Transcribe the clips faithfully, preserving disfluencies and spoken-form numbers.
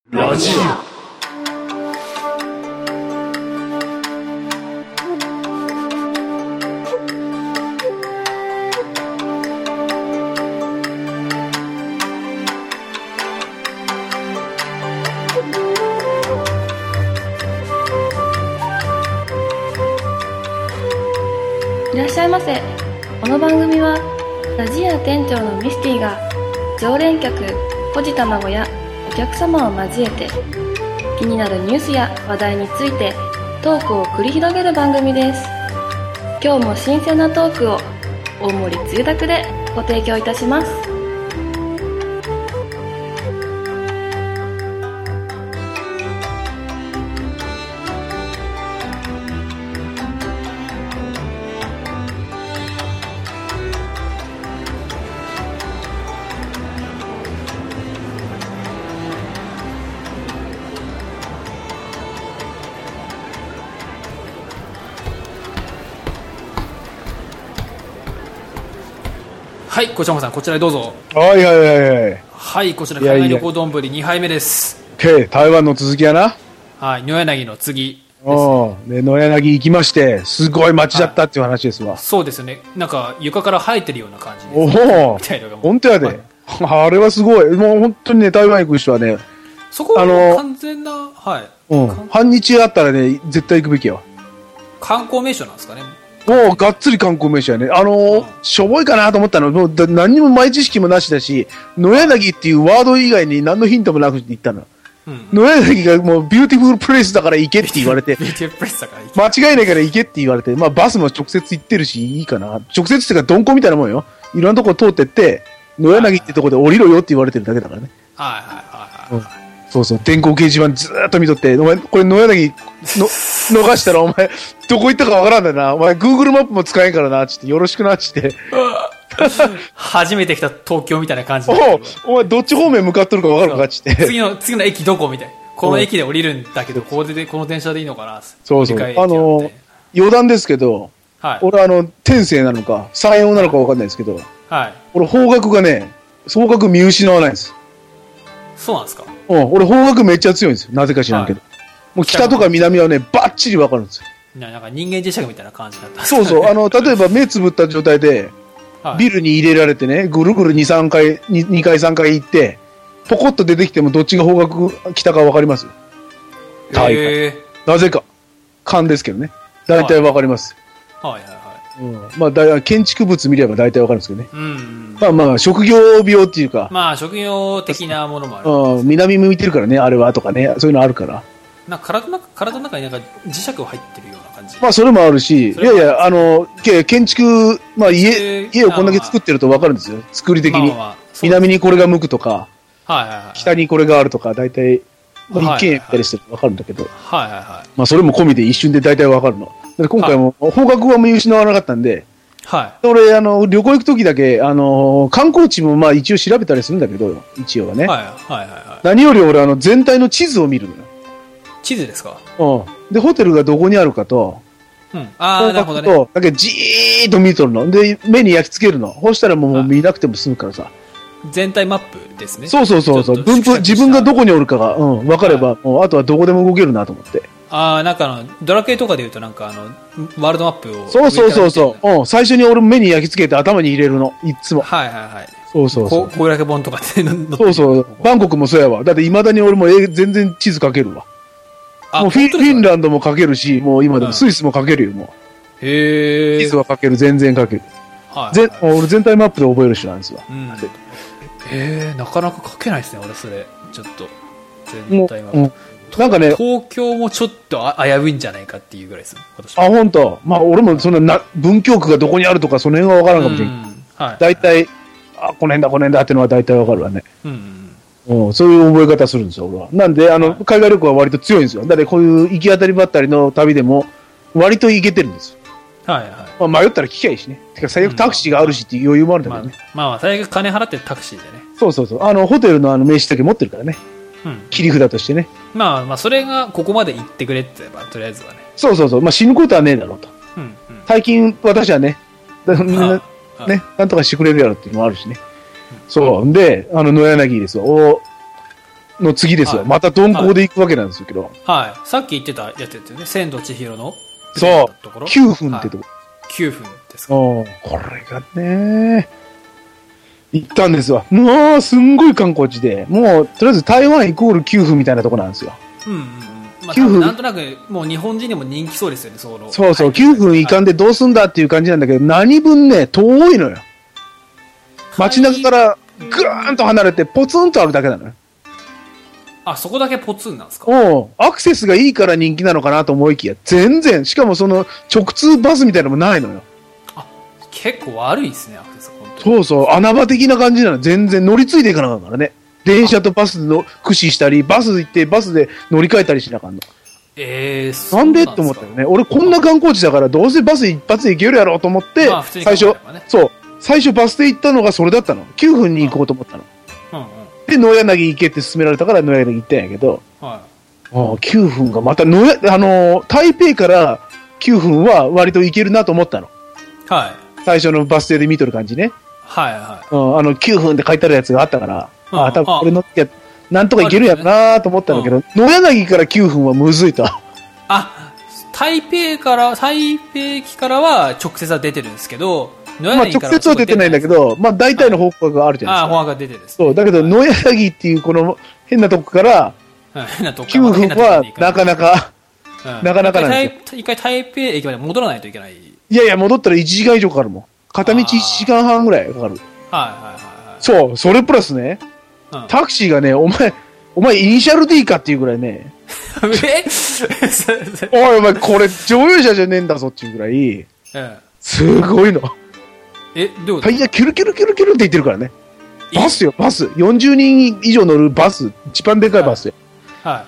ラジオ。いらっしゃいませ。この番組はラジア店長のミスティが常連客ポジ卵やお客様を交えて気になるニュースや話題についてトークを繰り広げる番組です。今日も新鮮なトークを大盛りつゆだくでご提供いたします。 はい、こちらもさん、こちらへどうぞ。 はいはいはいはい。 はい、こちら海外旅行丼にはいめです。 け台湾の続きやな。 はい、野柳の次ですね。で野柳行きまして、すごい街だったっていう話ですわ。 はい、そうですよね。なんか床から生えてるような感じです。 おお。本当やで、はい。あれはすごい。もう本当にね、台湾行く人はね。 そこは完全な、はい。 うん。半日あったらね、絶対行くべきよ。 観光名所なんですかね。 もうがっつり観光名所やね。あのーうん、しょぼいかなと思ったの。もう何にも前知識もなしだし、野柳っていうワード以外に何のヒントもなく行ったの。うん、野柳がもうビューティフルプレイスだから行けって言われて。 ビューティフルプレイスだから行け。 間違いないから行けって言われて。まあバスも直接行ってるし、いいかな。直接っていうか鈍行みたいなもんよ。いろんなとこ通ってって、野柳ってとこで降りろよって言われてるだけだからね。 はいはいはいはい。うんそうそう、電光掲示板ずーっと見とって、お前、これ野柳の逃したらお前、どこ行ったかわからんだよな。お前、Google マップも使えんからな、つって、よろしくな、つって。 初めて来た東京みたいな感じで。 おお前、どっち方面向かっとるかわかるのか、つって。 次の、次の駅どこみたいな。この駅で降りるんだけど、ここで、この電車でいいのかな、 そうそう。あの、余談ですけど、はい、俺あの、天性なのか、山陽なのかわかんないですけど、はい。俺、方角がね、方角見失わないんです。 そうなんですか？ うん、俺方角めっちゃ強いんですよ。なぜか知らんけど。はい、もう北とか南はね、バッチリ分かるんですよ。 なんか人間磁石みたいな感じだった。 そうそう。あの、例えば目つぶった状態で、はい、ビルに入れられてね、ぐるぐるに、さんかい、に, にかいさんかい行って、ポコッと出てきてもどっちが方角北か分かりますよ。へー。なぜか。勘ですけどね。大体分かります。はい、はいはいはい。うん、まあだ、建築物見れば大体分かるんですけどね。うん。まあまあ、職業病っていうか。 まあ、職業的なものもある。 うん、南向いてるからね、あれはとかね、そういうのあるから。 なんか体の中、体の中になんか磁石が入ってるような感じ。 まあ、それもあるし、いやいや、あの、建築、まあ家、家をこんだけ作ってると分かるんですよ。作り的に。まあまあ南にこれが向くとか、はいはいはい、北にこれがあるとか、大体、まあ、一軒家みたいにしてると分かるんだけど。はいはいはい。まあ、それも込みで一瞬で大体分かるの。で今回も方角は見失わなかったんで、はい、俺あの旅行行く時だけあの観光地もまあ一応調べたりするんだけど一応はね、はいはいはいはい、何より俺あの全体の地図を見るのよ。 地図ですか？ うん。でホテルがどこにあるかと、うん、ああなるほどね。だけじーっと見とるので目に焼き付けるの。そうしたらもう見なくても済むからさ。 全体マップですね。 そうそうそうそう。分布自分がどこにおるかが、うん、分かれば、はい、もうあとはどこでも動けるなと思って。 ああ、なんかあの、ドラクエとかで言うとなんかあの、ワールドマップを。 そうそうそうそう。うん。最初に俺目に焼き付けて頭に入れるの。いつも。はいはいはい。そうそうそう。 こうやけ本とかってそうそう。バンコクもそうやわ。だって未だに俺も全然地図書けるわ。あもうフィ、フィンランドも書けるし、もう今でもスイスも書けるよ、もう。へえ。地図は書ける、全然書ける。はい。ぜ俺全体マップで覚える人なんですわ。うん。へえ、なかなか書けないですね、俺それ。ちょっと。全体マップ。 うんなんかね、 東京もちょっと危ういんじゃないかっていうぐらいですよ。 あ、本当。まあ俺もそんなな文京区がどこにあるとかその辺は分からんかもしれない。はい。大体あこの辺だこの辺だってのは大体分かるわね。うん、うん。そういう覚え方するんですよ俺は。なんであの、はい、海外旅行は割と強いんですよ。だってこういう行き当たりばったりの旅でも割と行けてるんですよ。はいはい。まあ迷ったら聞きゃいいしね。てか最悪タクシーがあるしっていう余裕もあるんだけどね。 まあ、まあ最悪金払ってタクシーでね。 そうそうそう。あのホテルのあの名刺だけ持ってるからね。うん、切り札としてね。 まあまあそれがここまで行ってくれって言えばとりあえずはね。 そうそうそう。まあ死ぬことはねえだろうと。うんうん、最近私はね、ね、なんとかしてくれるやろっていうのもあるしね。うん、そう。で、あの野柳ですよ。おの次ですよ。はい、また鈍行で行くわけなんですけど。 はい。さっき言ってたやつですよね。千と千尋の。 そう。きゅうふんってとこ。はい、 きゅうふんですか。 これがね、行ったんですわ。もう、すんごい観光地で、もう、とりあえず台湾イコールきゅうふんみたいなとこなんですよ。 うんうんうん。まあ、きゅうふんなんとなく、もう日本人にも人気そうですよね、その。 そうそう、きゅうふん行かんでどうすんだっていう感じなんだけど、何分ね、遠いのよ。街中からぐーんと離れて、ポツンとあるだけなのよ。 あ、そこだけポツンなんですか？ おう、アクセスがいいから人気なのかなと思いきや、全然、しかもその、直通バスみたいなのもないのよ。 あ、結構悪いですね、アクセス。 そうそう、穴場的な感じなの。全然乗り継いでいかなかったからね。電車とバスの駆使したり、バス行ってバスで乗り換えたりしなかんの。 えー、 そうなんでって思ったよね。俺こんな観光地だからどうせバス一発で行けるやろうと思って、まあね、最初、そう、最初バスで行ったのがそれだったの。きゅうふんに行こうと思ったの。うんうんうん、で、野柳行けって勧められたから野柳行ったんやけど、はい、ああきゅうふんがまた野や、あのー、台北からきゅうふんは割と行けるなと思ったの。はい。最初のバス停で見とる感じね。はいはい。うん、あの、きゅうふんって書いてあるやつがあったから、うん、ああ、多分これ乗ってなんとかいけるやろなと思ったんだけど、野、ねうん、柳からきゅうふんはむずいと。 あ、台北から、台北駅からは直接は出てるんですけど、 野柳からはまあ直接は出てないんだけど、まあ大体の方向があるじゃないですか。ああ、 方角が出てるんです、 ね。そう、だけど野柳っていうこの変なとこから、変なとこきゅうふんはなかなか、うん、なかなかなんですよ。 一回台北駅まで戻らないといけない。 いやいや、戻ったらいちじかん以上かかるもん。片道いちじかんはんぐらいかかる。はいはいはいはい。そう、それプラスね、うん、タクシーがね、お前、お前イニシャル D かっていうぐらいね。えおいお前これ乗用車じゃねえんだぞっていうぐらい、うん、すごいの。え、どうタイヤキュルキュルキュルキュルって言ってるからね。バスよ、バス。よんじゅうにん以上乗るバス。一番でかいバスよ。はい。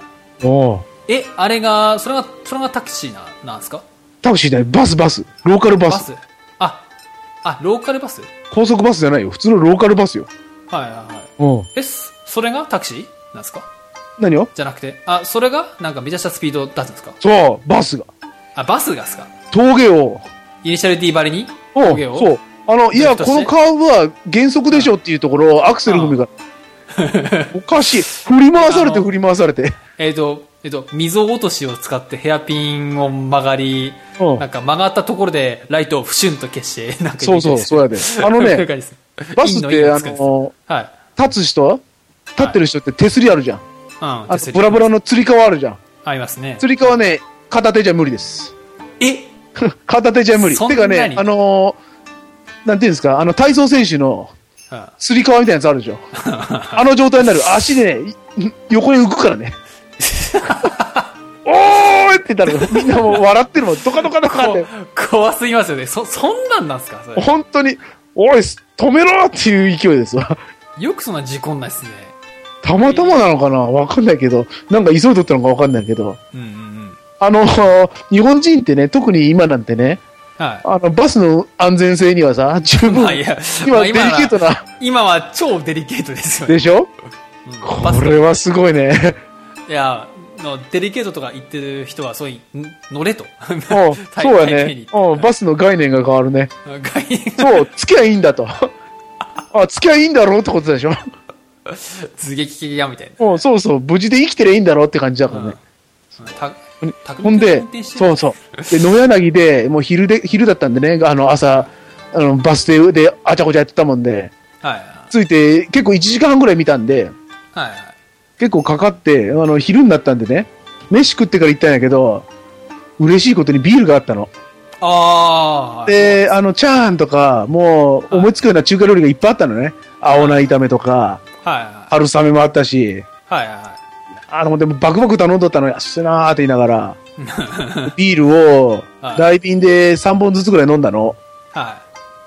おー。え、あれが、それが、それがタクシーな、なんですか？ タクシーだよ、バスバス。ローカルバス。バス。 あ、あ、ローカルバス？ 高速バスじゃないよ。普通のローカルバスよ。 はいはいはい。うん。え、それがタクシーなんですか？ 何を？ じゃなくて、あ、それがなんかめちゃしたスピード出すんですか？ そう、バスが。 あ、バスがですか？ 峠を。 イニシャル D バリに峠を。 そう。あの、いや、このカーブは減速でしょっていうところをアクセル踏みが。おかしい。振り回されて振り回されて。 えっと、えっと、溝落としを使ってヘアピンを曲がり、うん、なんか曲がったところでライトをフシュンと消して、なんかそうそう、そうやで。あのね、バスって、あの、はい、立つ人立ってる人って手すりあるじゃん。うん、あとブラブラの釣り革あるじゃん。 ありますね。 釣り革ね、片手じゃ無理です。え片手じゃ無理。てかね、あのー、なんていうんですか、あの体操選手の釣り革みたいなやつあるでしょ。あの状態になる。足でね、横に浮くからね。おーいって言ったらみんなもう笑ってるもん。ドカドカドカって。 怖すぎますよね。そ、そんなんなんすかそれ。 本当に、おい、止めろっていう勢いですわ。 よくそんな事故んないっすね。 たまたまなのかなわかんないけど、なんか急いどったのかわかんないけど。うんうんうん。あの、日本人ってね、特に今なんてね、はい、あのバスの安全性にはさ、十分、まあ、いや今、デリケートな。 今は超デリケートですよね。 でしょ、うん、これはすごいね。 いや、のデリケートとか言ってる人は、そういう、乗れと。 そうやね。バスの概念が変わるね。概念そう、つきゃいいんだと。あ、つきゃいいんだろうってことでしょ。 頭撃系やみたいな。そうそう、無事で生きてりゃいいんだろうって感じだからね。うんほんで、そうそう。で、野柳で、もう昼で、昼だったんでね、あの、朝、あの、バス停であちゃこちゃやってたもんで、はい。ついて、結構いちじかんはんぐらい見たんで、はい。結構かかって、あの、昼になったんでね、飯食ってから行ったんやけど、嬉しいことにビールがあったの。ああ。で、あの、チャーハンとか、もう、思いつくような中華料理がいっぱいあったのね。青菜炒めとか、はい。春雨もあったし、はいはい。あの、でもバクバク頼んどったの安いなーって言いながら、ビールを大瓶でさんぼんずつぐらい飲んだの。はい。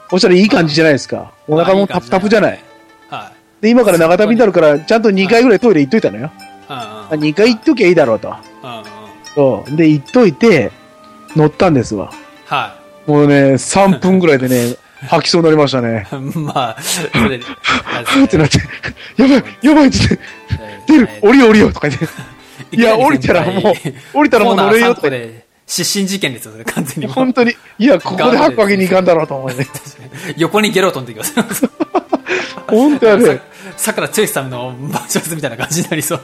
そしたらいい感じじゃないですか。お腹もタプタプじゃない。はい。で、今から長旅になるから、ちゃんとにかいぐらいトイレ行っといたのよ。はい。にかい行っときゃいいだろうと。そう。で、行っといて、乗ったんですわ。はい。もうね、さんぷんぐらいでね、吐きそうになりましたね。まあ、それで。ふーってなって、やばい、やばいって言って、出る、降りよ降りよとか言って。いや、降りたらもう、降りたらもう乗れよとか言って。 失神事件ですよ、完全に。 本当に。いや、ここで吐くわけにいかんだろうと思うね。 横にゲロ飛んできます。 本当やね。 さくらつよしさんのバーチャルズみたいな感じになりそう。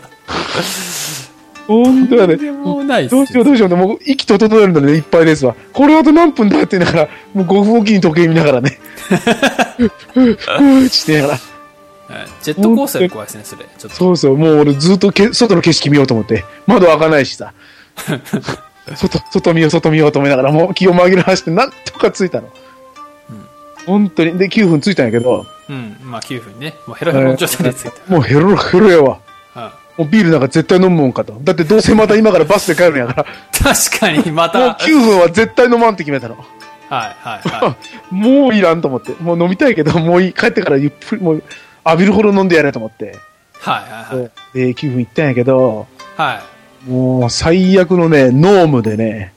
本当やね。 もうないっすどうしようどうしよう。もう息整えるので、ね、いっぱいですわ。これあと何分だって言いながら、もうごふんおきに時計見ながらね。ふぅ、ふぅ、してながら。 ジェットコースター怖いですね、それ。ちょっとそうそう。もう俺ずっとけ外の景色見ようと思って。窓開かないしさ。外、外見よう、外見ようと思いながら、もう気を紛らわして、なんとか着いたの。うん。本当に。で、きゅうふん着いたんやけど。 うん。まあきゅうふんね。もうヘロヘロの状態で着いた。 えー、もうヘロヘロやわ。もうビールなんか絶対飲むもんかと。だってどうせまた今からバスで帰るんやから。 確かに、また。 もうきゅうふんは絶対飲まんって決めたの。 はいはいはい。 もういらんと思って。もう飲みたいけど、もういい。帰ってからゆっくり、もう浴びるほど飲んでやれと思って。 はいはいはい。 で、きゅうふん行ったんやけど、 はい。 もう最悪のね、ノームでね。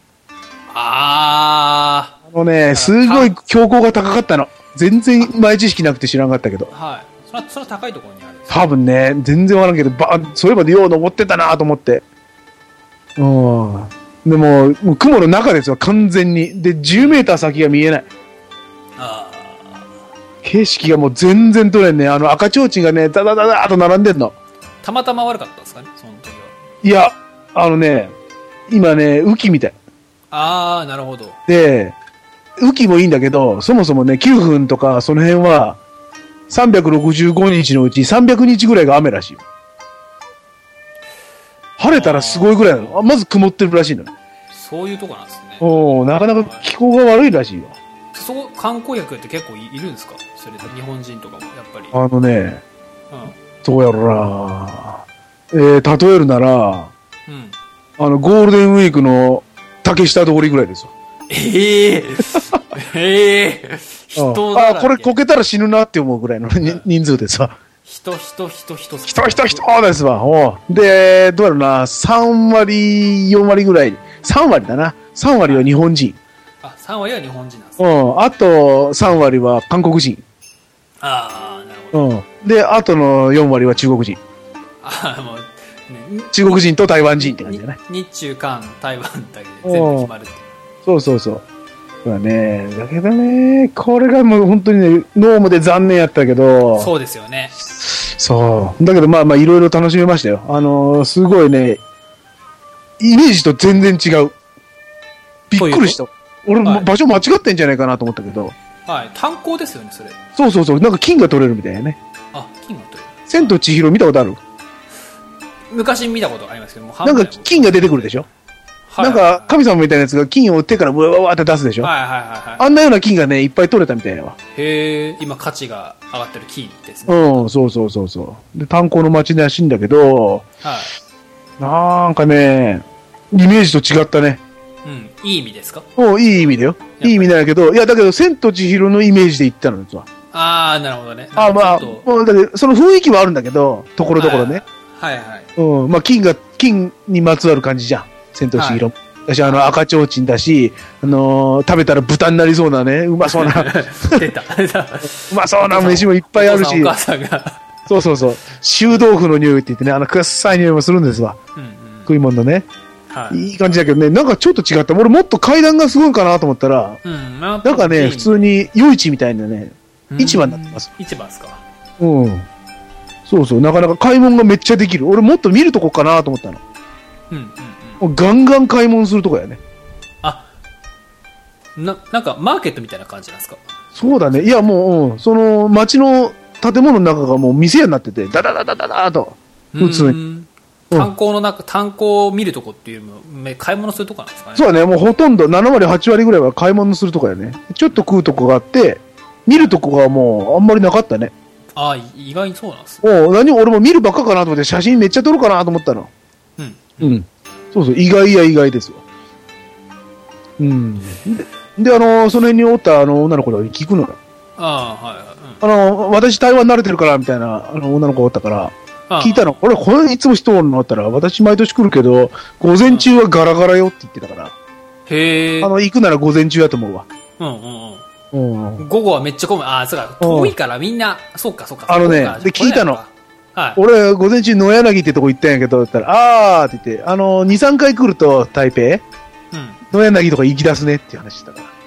あー。あのね、すごい標高が高かったの。全然前知識なくて知らんかったけど。 はい。それは、それは高いところにある。 多分ね、全然わからんけど、ば、そういえばよう登ってたなと思って。うん。でも、もう雲の中ですよ、完全に。で、じゅうメーター先が見えない。 ああ。 景色がもう全然取れんね。あの赤ちょうちんがね、ダダダダーと並んでんの。 たまたま悪かったんですかね、その時は。 いや、あのね、今ね、雨季みたい。 ああ、なるほど。 で、雨季もいいんだけど、そもそもね、きゅうふんとかその辺は、さんびゃくろくじゅうごにちのうちさんびゃくにちぐらいが雨らしいよ。晴れたらすごいぐらいなの。まず曇ってるらしいの。 そういうとこなんですね。 おー、なかなか気候が悪いらしいよ。 そこ、観光客って結構 い, いるんですか？それで日本人とかもやっぱり。 あのね、 うん、 どうやろな、えー、例えるなら、 うん、 あの、ゴールデンウィークの竹下通りぐらいですよ。 ええー、ええー。人あ、これこけたら死ぬなって思うぐらいの人数ですわ。 人、人、人、人、 人、人、人ですわ。おで、どうやろな、さんわり、よんわりぐらい、さんわりだな。さんわりは日本人。 あ、さんわりは日本人なんですね。うん。あとさんわりは韓国人。 ああ、なるほど。 うん。で、あとのよんわりは中国人。 ああ、もう、 ね、中国人と台湾人って感じだね。 日中韓、台湾だけで全部決まるって。 そうそうそう。そうだね。だけどね、これがもう本当にね、ノームで残念やったけど。 そうですよね。 そう。だけどまあまあいろいろ楽しめましたよ。あのー、すごいね、イメージと全然違う。びっくりした。俺、はい、場所間違ってんじゃないかなと思ったけど。 はい。炭鉱ですよね、それ。 そうそうそう。なんか金が取れるみたいなね。 あ、金が取れる。 千と千尋見たことある？ 昔見たことありますけども。 なんか金が出てくるでしょ？なんか、神様みたいなやつが金を手からブワーって出すでしょ。 はいはいはいはい。 あんなような金がね、いっぱい取れたみたいなわ。 へえ、今価値が上がってる金ですね。 うん、そうそうそうそう。で、炭鉱の町らしいんだけど、 はい。 なんかね、イメージと違ったね。 うん、いい意味ですか？ おいい意味だよ。いい意味なんだけど、いや、だけど、千と千尋のイメージで言ったのですわ。 ああ、なるほどね。 あまあ、もうだけど、その雰囲気はあるんだけど、ところどころね。 はいはい。 うん、まあ、金が、金にまつわる感じじゃん。千と千尋。はい、私、あの、赤ちょうちんだし、あのー、食べたら豚になりそうなね、うまそうな。 出た。 うまそうな飯もいっぱいあるし。 お母さんが。 そうそうそう。臭豆腐の匂いって言ってね、あの、くっさい匂いもするんですわ。うんうん、食い物のね。はい、いい感じだけどね、なんかちょっと違った。俺もっと階段がすごいかなと思ったら、うん、なんかね、普通に夜市みたいなね、市場になってます。 市場ですか？ うん。そうそう、なかなか買い物がめっちゃできる。俺もっと見るとこかなと思ったの。うんうんうん。もうガンガン買い物するとこやね。 あ、な、なんかマーケットみたいな感じなんですか？ そうだね。いやもう、うん、その街の建物の中がもう店屋になってて、ダダダダダダーと、普通に。 炭鉱の中、炭鉱を見るとこっていうの買い物するとこなんですかね？ そうだね。もうほとんどななわりはちわりぐらいは買い物するとこやね。ちょっと食うとこがあって、見るとこがもうあんまりなかったね。 ああ、意外にそうなんですね。お何俺も見るばっかかなと思って写真めっちゃ撮ろうかなと思ったの。うん。うん。そうそう、意外や意外ですよ。うん。で、であのー、その辺におったあの女の子に聞くのよ。 ああ、はいはい。 うん、あのー、私台湾慣れてるからみたいなあの女の子がおったから、聞いたの。俺、これいつも人おるのあったら、私毎年来るけど、午前中はガラガラよって言ってたから。 へえ。 あの、行くなら午前中やと思うわ。 うんうんうん。うん、午後はめっちゃ混む。ああ、そうか。遠いからみんな、そうかそうか。 あのね、で、聞いたの。はい。俺、午前中野柳ってとこ行ったんやけど、だったら、あーって言って、あの、に、さんかい来ると台北、うん。野柳とか行き出すねっていう話したから。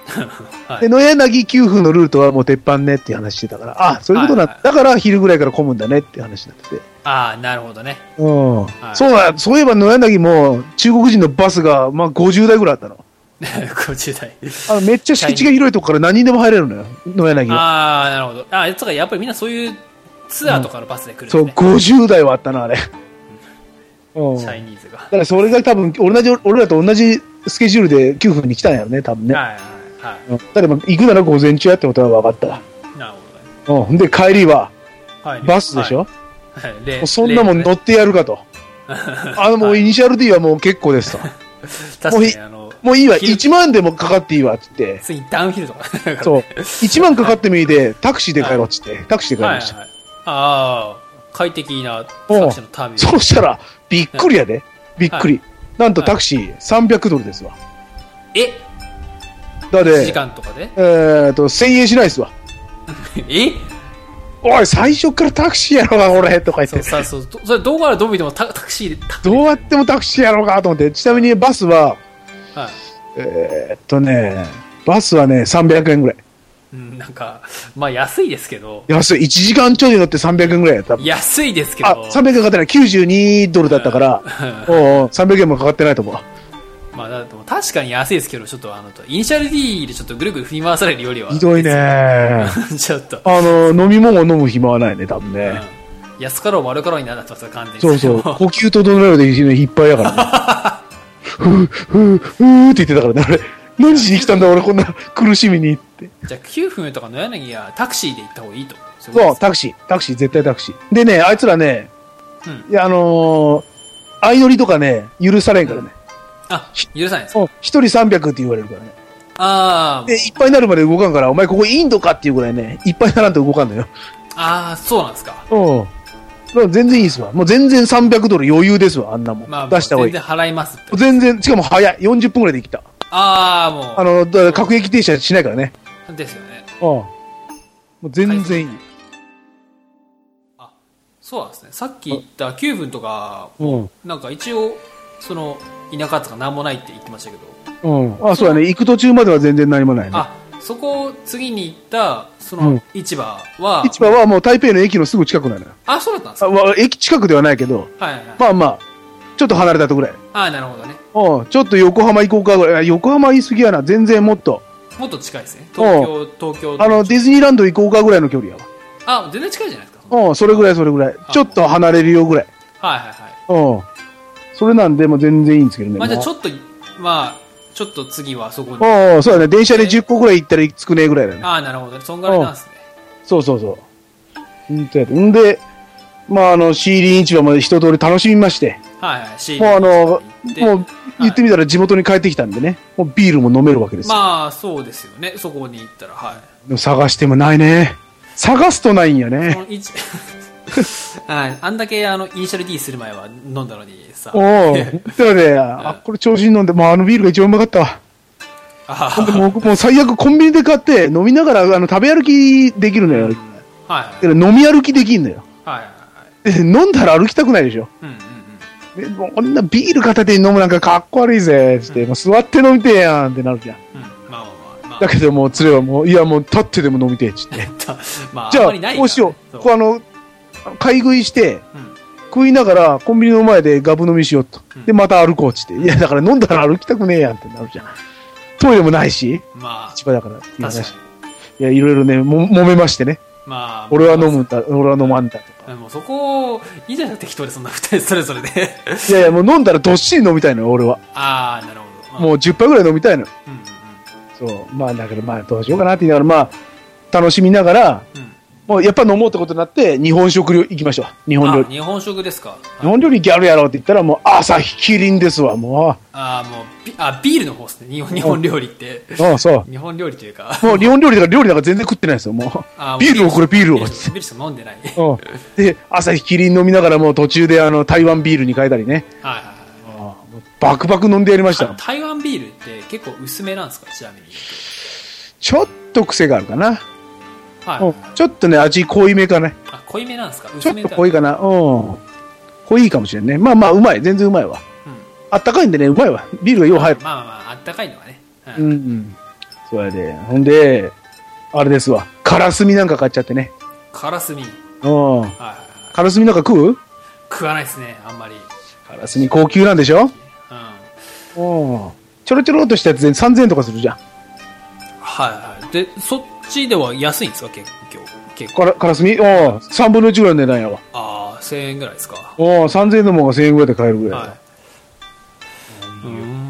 はい、で、野柳きゅうふんのルートはもう鉄板ねっていう話してたから、あ、そういうことなんだ。はいはい、だから昼ぐらいから混むんだねっていう話になってて。 ああ、なるほどね。 うん。はい、そうだ、そういえば野柳も中国人のバスが、まあごじゅうだいぐらいあったの。 ごじゅうだい。 あの、めっちゃ敷地が広いとこから何人でも入れるのよ、野柳は。 ああ、なるほど。ああ、つかやっぱりみんなそういうツアーとかのバスで来るんですね、 うん。そう、ごじゅうだいはあったな、あれ。 うん。チャイニーズが。 だからそれが多分、同じ、俺らと同じスケジュールできゅうふんに来たんやろね、多分ね。はいはいはい。だから行くなら午前中やってことは分かったわ。なるほどね。うん。で、帰りは、バスでしょ、はいはい、もうそんなもん乗ってやるかと。あの、もうイニシャル D はもう結構ですと。確かにあの、もういいわ、いちまんでもかかっていいわ、つって。 次ダウンヒルとか。 そう。いちまんかかってもいいで、タクシーで帰ろう、つって。タクシーで帰りました。はいはいはい、 ああ、快適なタクシーの旅。 そうしたら、びっくりやで。びっくり。はい、なんとタクシーさんびゃくドルですわ。 えだって、いちじかんとかでえっと、せんえんしないですわ。 えおい、最初からタクシーやろうか、俺、とか言って。 そうそうそう。それ、どうからどう見てもタクシーで。 どうやってもタクシーやろうか、と思って。ちなみにバスは、はい、えー、っとね、バスはね、さんびゃくえんぐらい。 うん、なんか、まあ安いですけど。 安い。いちじかんちょい乗ってさんびゃくえんぐらいやった。 安いですけど。 あ、さんびゃくえんかかってない。きゅうじゅうにドルだったから、おうさんびゃくえんもかかってないと思う。 まあ、だっても確かに安いですけど、ちょっとあの、イニシャル D でちょっとぐるぐる振り回されるよりは。 ひどいねちょっと。 あの、飲み物を飲む暇はないね、多分ね。 うん、安かろう悪かろうになってます完全に。 そうそう。呼吸整えるでいっぱいやからね。ふぅ、ふぅ、ふぅって言ってたからね、あれ。何しに来たんだ俺こんな苦しみにって。 じゃあきゅうふんとか野柳はタクシーで行った方がいいと。 そう、タクシー。タクシー、絶対タクシー。でね、あいつらね、うん、いや、あのー、相乗りとかね、許されんからね。 うん、あ、許さないんですか？ 一人さんびゃくって言われるからね。 ああ。 で、いっぱいになるまで動かんから、お前ここインドかっていうぐらいね、いっぱいにならんと動かんのよ。 ああ、そうなんですか。 うん。全然いいですわ。もう全然さんびゃくドル余裕ですわ、あんなもん。まあ、出した方がいい。 全然払いますって。 全然、しかも早い。よんじゅっぷんぐらいで来た。 ああ、もう。 あの、だ各駅停車しないからね。 ですよね。 ああ。もう全然いい。 あ、そうなんですね。さっき言ったきゅうふんとか、うん、なんか一応、その、田舎とかなんもないって言ってましたけど。 うん。あ、そうだね。行く途中までは全然何もないね。 あ、そこを次に行った、その、市場は、 うん、市場はもう台北の駅のすぐ近くなのよ。 あ、そうだったんですか？ 駅近くではないけど、はいはいはい、まあまあ、ちょっと離れたところぐらい。 ああ、なるほどね。 うん、ちょっと横浜行こうかぐらい。横浜言い過ぎやな。全然もっと。 もっと近いですね。東京、東京。 あの、ディズニーランド行こうかぐらいの距離やわ。 あ、全然近いじゃないですか。 うん、それぐらいそれぐらい。ちょっと離れるよぐらい。 はいはいはい。 うん。それなんで、もう全然いいんですけどね。 まあじゃあちょっと、まあ、ちょっと次はそこに。 ああ、そうだね。電車でじゅっこぐらい行ったら着くねぐらいだね。 ああ、なるほど。そんぐらいなんですね。 そうそうそう。んで、んで、まああの、シーリン市場まで一通り楽しみまして。はいはい、シーリン。もうあの、もう言ってみたら地元に帰ってきたんでね。もうビールも飲めるわけですよ。 まあ、そうですよね。そこに行ったら、はい。 でも探してもないね。探すとないんやね。 あ, あんだけあのイニシャル D する前は飲んだのにさ。 おお。だからね、あ、これ調子に飲んで、もうあのビールが一番うまかったわ。あもうもう最悪コンビニで買って飲みながらあの食べ歩きできるのよ。うん、はい、はい。飲み歩きできんのよ。はいはいはい。飲んだら歩きたくないでしょ。うんうんうん。でもこんなビール片手に飲むなんかかっこ悪いぜって、うん、もう座って飲みてえやんってなるじゃん。うん、まあまあまあ、まあ。だけどもう連れはもういやもう立ってでも飲みてえっつって。まあ、じゃあこうしよう。こうあの買い食いして、うん、食いながらコンビニの前でガブ飲みしようと。うん、でまた歩こうっつって。いやだから飲んだら歩きたくねえやんってなるじゃん。トイレもないし、まあ、市場だからっていう話。いや、いろいろね、も、揉めましてね。まあ、俺は飲むんだ、俺は飲まんだとか。 もうそこ、いいじゃない適当でそんな二人それぞれで。 いやいや、もう飲んだらどっしり飲みたいのよ、俺は。 ああ、なるほど。 まあ、もうじゅっぱいぐらい飲みたいのよ。うんうんうん。そう。まあ、だからまあ、どうしようかなって言いながら、まあ、楽しみながら、うん、もうやっぱ飲もうってことになって、日本食料行きましょう。日本料理。 日本食ですか。 日本料理ギャルやろうって言ったら、もう、朝日キリンですわ、もう。 ああ、もう、あ、ビールの方ですね。日本、日本料理って。 ああ、そう。 日本料理というか。 もう日本料理だから料理だから全然食ってないですよ、もう。あビールをこれビールを。ビールしか飲んでない。 で、朝日キリン飲みながらもう途中であの、台湾ビールに変えたりね。はいはいはい。バクバク飲んでやりました。 台湾ビールって結構薄めなんですか、ちなみに。 ちょっと癖があるかな。はい、ちょっとね、味濃いめかね。 あ、濃いめなんですか？ ちょっと濃いかな。うん。濃いかもしれんね。まあまあ、うまい。全然うまいわ。うん、あったかいんでね、うまいわ。ビールがよう入る。 まあまあまあ、あったかいのはね。 はい、うんうん。 そうやで。ほんで、あれですわ。カラスミなんか買っちゃってね。 カラスミ。 うん。はいはいはい、カラスミなんか食う？ 食わないですね、あんまり。 カラスミ高級なんでしょ？うん。うん。ちょろちょろっとしたやつでさんぜんえんとかするじゃん。 はいはい。で、そっちでは安いんですか、結構。結構。 カラ、カラスミ？ああ、さんぶんのいちぐらいの値段やわ。 ああ、せんえんぐらいですか。 ああ、さんぜんえんのものがせんえんぐらいで買えるぐらい。はい。うん、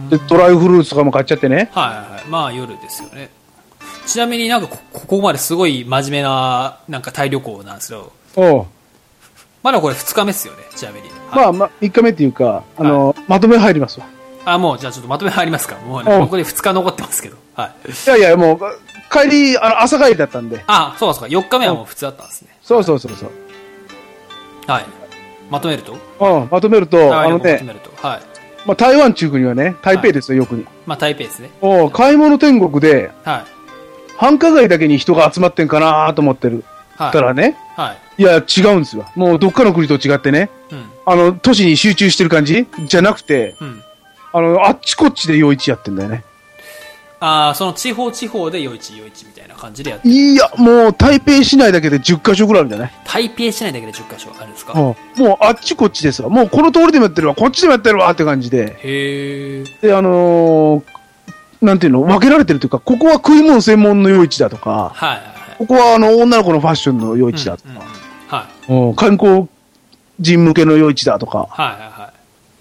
で、ドライフルーツとかも買っちゃってね。 はいはいはい。まあ夜ですよね。ちなみになんかこ、ここまですごい真面目な、なんかタイ旅行なんですよ。おう。まだこれふつかめっすよね、ちなみに。はい、 まあ、まあ、みっかめっていうか、あの、はい、まとめ入りますわ。 あ、もう、じゃあちょっとまとめ入りますか。もうね、ここでふつか残ってますけど。はい。 いやいや、もう、帰り、あの、朝帰りだったんで。 あ、そうですか。よっかめはもう普通だったんですね。 そうそうそうそう。 はい。まとめると？ うん、まとめると、あのね、まとめると、はい。まあ、台湾中国にはね、台北ですよ、よくに。 まあ、台北ですね。 お買い物天国で、はい。繁華街だけに人が集まってんかなと思ってる。はい。たらね、はい。いや、違うんですよ。もう、どっかの国と違ってね、うん。あの、都市に集中してる感じじゃなくて、うん。あの、あっちこっちで夜市やってんだよね。 ああ、その地方地方で夜市夜市みたいな感じでやってる。いや、もう台北市内だけでじゅっかしょぐらいあるんじゃない？ 台北市内だけでじゅっかしょあるんですか？ うん。もうあっちこっちですわ。もうこの通りでもやってるわ、こっちでもやってるわって感じで。 へえ。 で、あのー、なんていうの、分けられてるというか、ここは食い物専門の夜市だとか、はいはいはい、ここはあの女の子のファッションの夜市だとか、うんうんうん、はい。うん、観光人向けの夜市だとか。はいはいはい。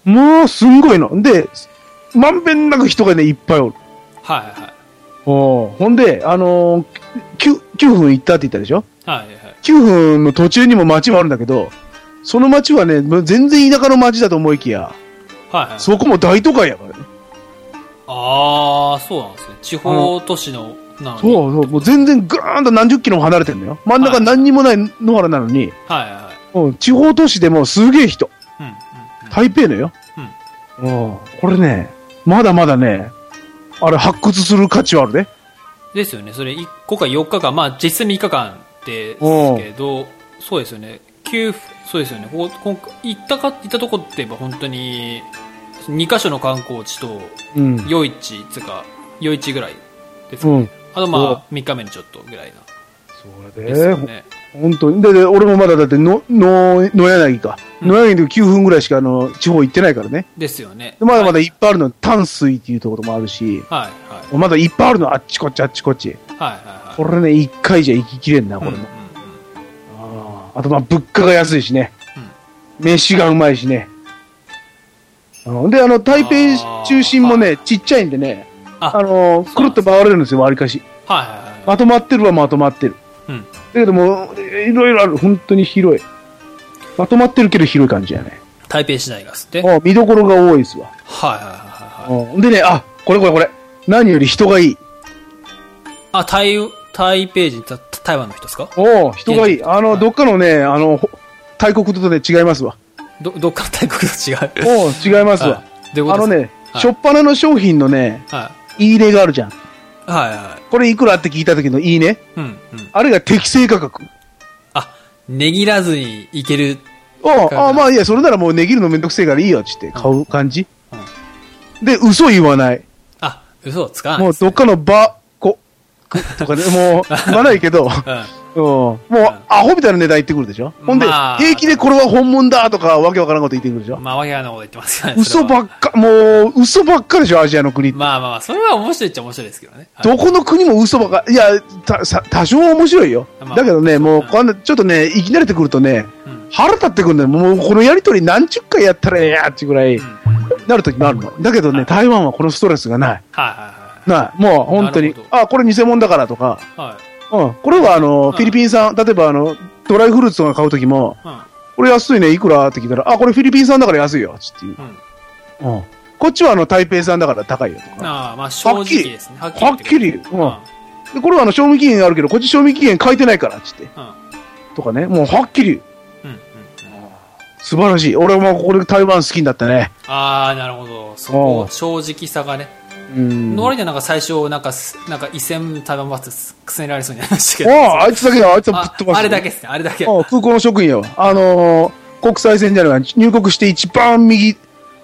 もうすんごいの。で、まんべんなく人がね、いっぱいおる。はいはいはい。おほんで、あのー、きゅう、きゅうふん行ったって言ったでしょ？はいはい。きゅうふんの途中にも街はあるんだけど、その街はね、全然田舎の街だと思いきや、はいはい。そこも大都会やからね。 ああ、そうなんですね。地方都市の、 なのに。そうそう、もう全然ぐーんと何十キロも離れてるんだよ。真ん中何にもない野原なのに、はいはい。うん、地方都市でもすげえ人。うん、うん。台北のよ。うん。うん。これね、まだまだね、あれ発掘する価値はあるね。 ですよね。それいっこかよっかかん、まあ実質みっかかんですけど、そうですよね。きゅう、そうですよね。ここ行ったか、行ったとこって言えば本当ににかしょの観光地と、夜市、つうか、夜市ぐらいですかね。うん、あとまあみっかめにちょっとぐらいな。 そうですよね。本当に。で、で俺もまだだっての、の、野柳か。うん、野柳できゅうふんぐらいしかあの、地方行ってないからね。 ですよね。 まだまだいっぱいあるの、淡水っていうところもあるし。はいはい。まだいっぱいあるの、あっちこっちあっちこっち。はいはいはい。これね、いっかいじゃ行ききれんな、これも。うんうんうん、ああとまあ、物価が安いしね。うん、飯がうまいしね。で、あの、台北中心もね、はい、ちっちゃいんでね、あ、あの、くるっと回れるんですよ、わりかし。はいはいはい。まとまってるはまとまってる。うん。だけども、いろいろある。本当に広い。まとまってるけど広い感じやね。 台北市内がすって。 あ、見どころが多いですわ。 はいはいはいはい。 でね、あ、これこれこれ。何より人がいい。 あ、台、台北人、台湾の人ですか？ お人がいい。あの、はい、どっかのね、あの、大国とね、違いますわ。 ど、どっかの大国と違う。 お違いますわ。はい、あのね、しょっぱなの商品のね、はい、いいねがあるじゃん。はいはい。これいくらって聞いた時のいいね。うん、うん。あれが適正価格。 あ、値切らずにいける。 ああ、まあいや、それならもう値切るのめんどくせえからいいよ、つって買う感じ。うんうん、で、嘘言わない。 あ、嘘をつかない、ね。 もうどっかのバ、こ、とかね、もう言わないけど、うんうん、もう、アホみたいな値段言ってくるでしょ、うん、ほんで、まあ、平気でこれは本物だとか、わけわからんこと言ってくるでしょ。 まあ、わけわからんこと言ってますよね。 嘘ばっか、もう、嘘ばっかでしょ、アジアの国って。 まあまあまあ、それは面白いっちゃ面白いですけどね。 はい、どこの国も嘘ばっか、いや、た、さ、多少は面白いよ。まあ、だけどね、もう、こんな、ちょっとね、いきなりてくるとね、うん、腹立ってくるんだよ。もう、このやりとり何十回やったらええやってぐらい、なる時もあるの。だけどね、はい、台湾はこのストレスがない。はいはいはい。ない。もう、本当に、あ、これ偽物だからとか、はい。うん。これはあの、フィリピン産、例えばあの、ドライフルーツとか買うときも、うん、これ安いね、いくらって聞いたら、あ、これフィリピン産だから安いよ、つっていう。うん。うん。こっちはあの、台北産だから高いよとか。 ああ、まあ正直ですね。 はっきり。はっきり。うん。で、これはあの、賞味期限があるけど、こっち賞味期限書いてないから、つって。うん。とかね、もうはっきり。うん。うん。素晴らしい。俺はもうここで台湾好きになったね。 ああ、なるほど。そこ、正直さがね。うん。の割でなんか最初、なんか、なんか一銭台湾バスくせにられそうになりましたけど。 ああ、あいつだけだ、あいつはぶっ飛ばす。 あれだけですね、あれだけ。 ああ、空港の職員やわ。あのー、国際線じゃない、入国して一番右、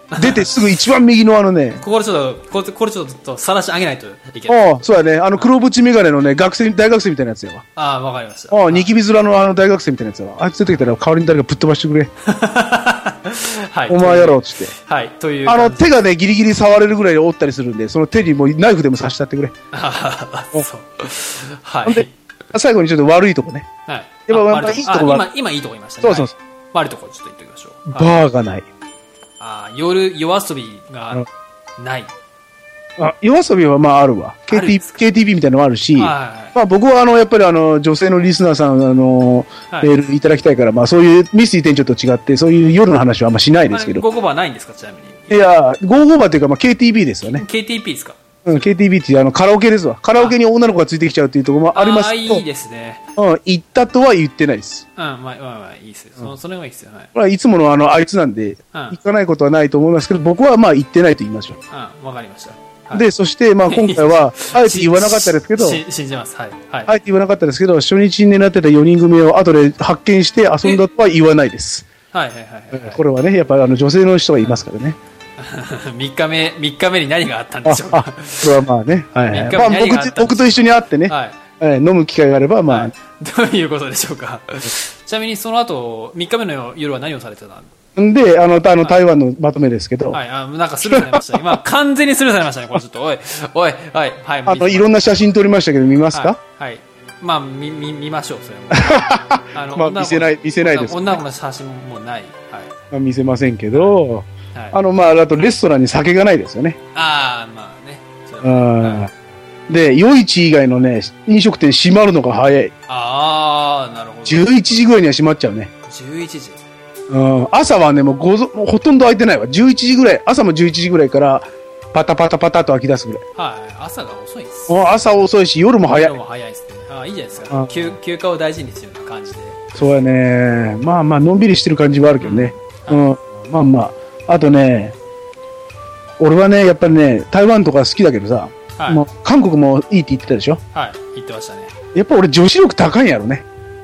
出てすぐ一番右のあのね。 ここでちょっと、これこれちょっと晒し上げないといけない。 ああ、そうやね。あの黒縁メガネのね、学生、大学生みたいなやつやわ。 ああ、わかりました。 ああ、ニキビ面のあの大学生みたいなやつやわ。あいつ出てきたら代わりに誰かぶっ飛ばしてくれ。はい。お前やろうっつって。 はい。という。 あの、手がね、ギリギリ触れるぐらい折ったりするんで、その手にもうナイフでも刺してやってくれ。ああ、そう。はい。で、最後にちょっと悪いとこね。はい。やっぱ、まあ、いいとこ今、今いいとこ言いましたね。 そうそうそう。 悪いとこちょっと言っておきましょう。 バーがない。 ああ、夜、夜遊びがない。 あ、夜遊びはまああるわ。ケーティー、ケーティービー みたいなのもあるし、まあ僕はあの、やっぱりあの、女性のリスナーさん、あの、メールいただきたいから、まあそういうミスティ店長と違って、そういう夜の話はあんましないですけど。 ゴーゴーバーないんですか、ちなみに。 いや、ゴーゴーバーっていうか、まあ ケーティービー ですよね。 ケーティーピー ですか。 うん、ケーティービー っていうあの、カラオケですわ。カラオケに女の子がついてきちゃうっていうところもありますけど。 ああ、いいですね。 うん、行ったとは言ってないです。 うん、まあまあまあ、いいですよ。その、それはいいですよ。はい。 まあ、いつものあの、あいつなんで、行かないことはないと思いますけど、僕はまあ行ってないと言いましょう。 うん、わかりました。 で、そして、まあ今回は、あえて言わなかったですけど、 信じます。はい。はい。 あえて言わなかったですけど、初日に狙ってたよにん組を後で発見して遊んだとは言わないです。 はいはいはい。 これはね、やっぱりあの女性の人がいますからね。 みっかめ、みっかめに何があったんでしょうか。 それはまあね。はい。まあ僕、僕と一緒に会ってね、はい、飲む機会があれば、まあ。 どういうことでしょうか。ちなみにその後、みっかめの夜は何をされてたので、あの、あの、台湾のまとめですけど。 はい、あなんかスルーされました。今、完全にスルーされましたね、これちょっと。おい、おい、はい、はい。 あの、いろんな写真撮りましたけど、見ますか？ はい。まあ、み、み、見ましょう、それも。 あの、まあ、見せない、見せないです。 女の子の写真もない。はい。 まあ、見せませんけど、あの、まあ、あと、レストランに酒がないですよね。 ああ、まあね。うん。で、夜市以外のね、飲食店閉まるのが早い。 ああ、なるほど。 じゅういちじぐらいには閉まっちゃうね。 じゅういちじ。 うん、朝はね、もうごぞ、もうほとんど空いてないわ。じゅういちじぐらい、朝もじゅういちじぐらいから、パタパタパタと空き出すぐらい。 はい、朝が遅いです。 朝遅いし、夜も早い。 夜も早いですね。ああ、いいじゃないですか。休、休暇を大事にするような感じで。 そうやね。まあまあ、のんびりしてる感じはあるけどね。うん。うん、まあまあ。あとね、俺はね、やっぱりね、台湾とか好きだけどさ、はい、もう韓国もいいって言ってたでしょ？ はい、言ってましたね。 やっぱ俺女子力高いんやろね。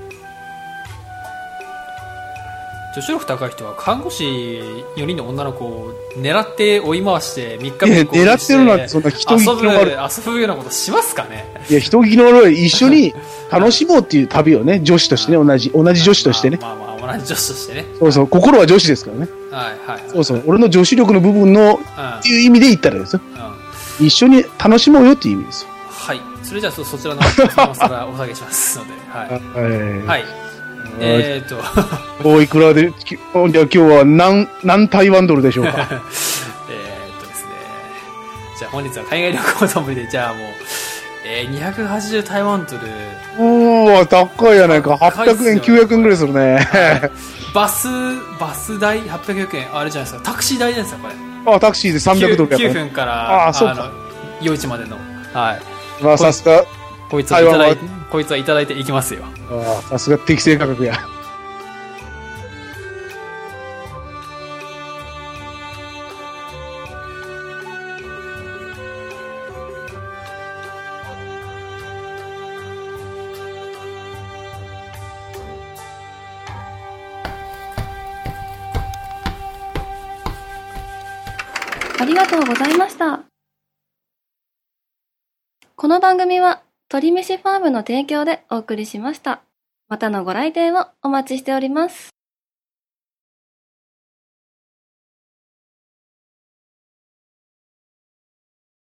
女子力高い人は看護師よにんの女の子を狙って追い回してみっかめに狙ってるなんてそんな人聞きの悪い遊ぶようなことしますかね。 いや人聞きの悪い。一緒に楽しもうっていう旅をね、女子としてね、同じ同じ女子としてね。 まあまあ、まあ、同じ女子としてね。 そうそう、心は女子ですからね。 はいはい。 そうそう、俺の女子力の部分の、うん、っていう意味で言ったらですよ、うん。一緒に楽しもうよっていう意味ですよ。 はい。それじゃあそちらのお皿お下げしますので、はい。はい。はいえーと。 おいくらで、じゃあ今日は何、何台湾ドルでしょうか。えーっとですね。じゃあ本日は海外旅行ともりで、じゃあもう、えー、にひゃくはちじゅう台湾ドル。 おー、高いやないか。はっぴゃくえん、きゅうひゃくえんぐらいするね。はい、 バス、バス代はっぴゃくえん、あれじゃないですか。タクシー代ですよ、これ。 あ、タクシーでさんびゃくドルやから。 きゅうふんから、 あ、そうか。 夜市までの。はい。 まあ、さすが。 こいつはいただいて、こいつはいただいていきますよ。 ああ、さすが適正価格や。 ありがとうございました。この番組は鳥飯ファームの提供でお送りしました。またのご来店をお待ちしております。